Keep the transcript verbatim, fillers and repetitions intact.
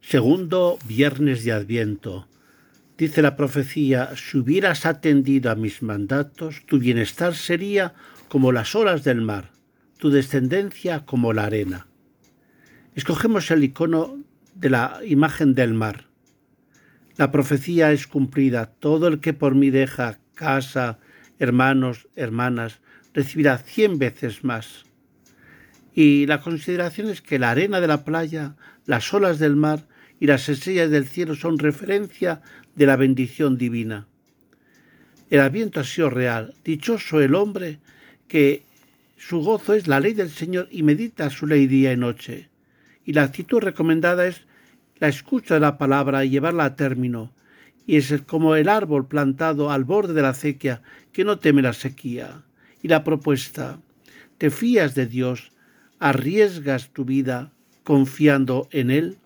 Segundo viernes de Adviento. Dice la profecía: si hubieras atendido a mis mandatos, tu bienestar sería como las olas del mar, tu descendencia como la arena. Escogemos el icono de la imagen del mar. La profecía es cumplida. Todo el que por mí deja casa, hermanos, hermanas, recibirá cien veces más. Y la consideración es que la arena de la playa, las olas del mar y las estrellas del cielo son referencia de la bendición divina. El Adviento ha sido real. Dichoso el hombre que su gozo es la ley del Señor y medita su ley día y noche. Y la actitud recomendada es la escucha de la palabra y llevarla a término. Y es como el árbol plantado al borde de la acequia que no teme la sequía. Y la propuesta: ¿te fías de Dios? ¿Arriesgas tu vida confiando en Él?